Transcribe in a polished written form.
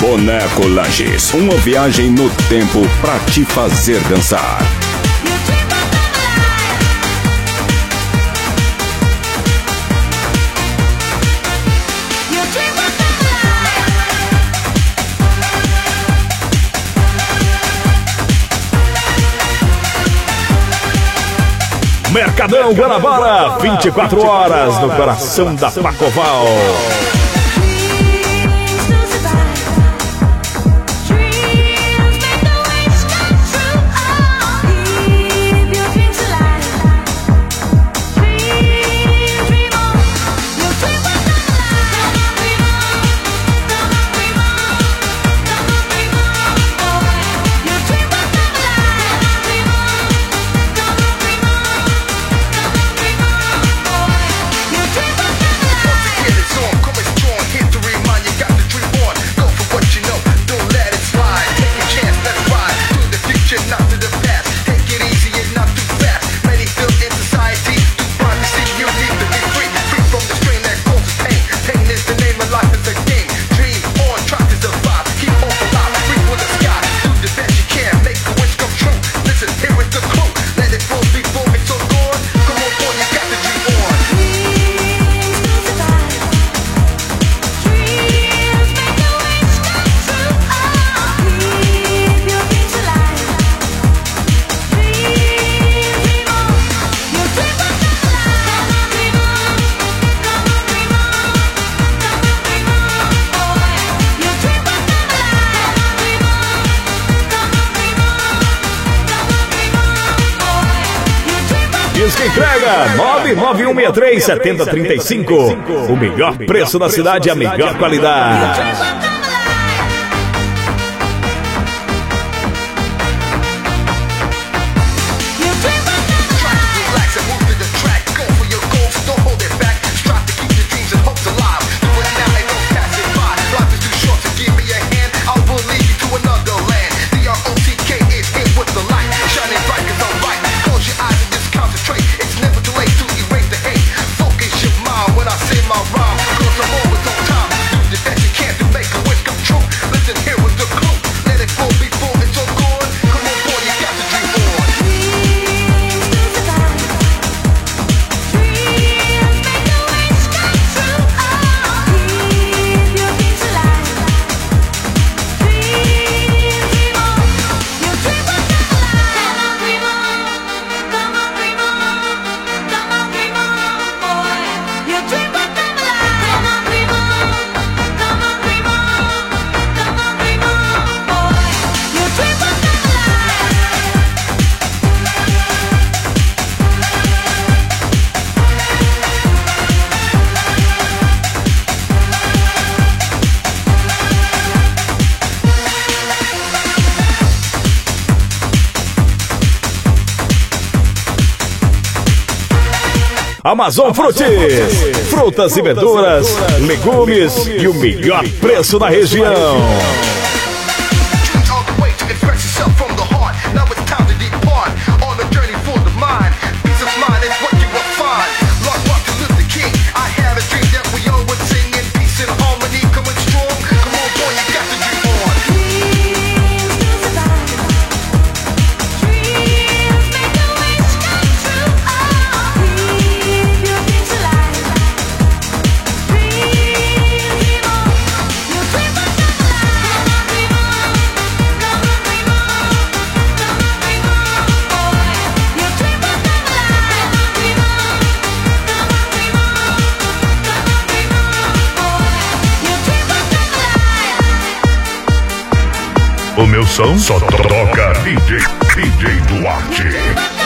Boneco Lages, uma viagem no tempo pra te fazer dançar. Mercadão Guanabara, 24 horas no coração da Pacoval. Diz que entrega 991637035. O melhor preço da cidade, a melhor qualidade. Amazon Frutis, frutas e verduras, legumes e o melhor preço da região. O meu som só toca DJ Duarte.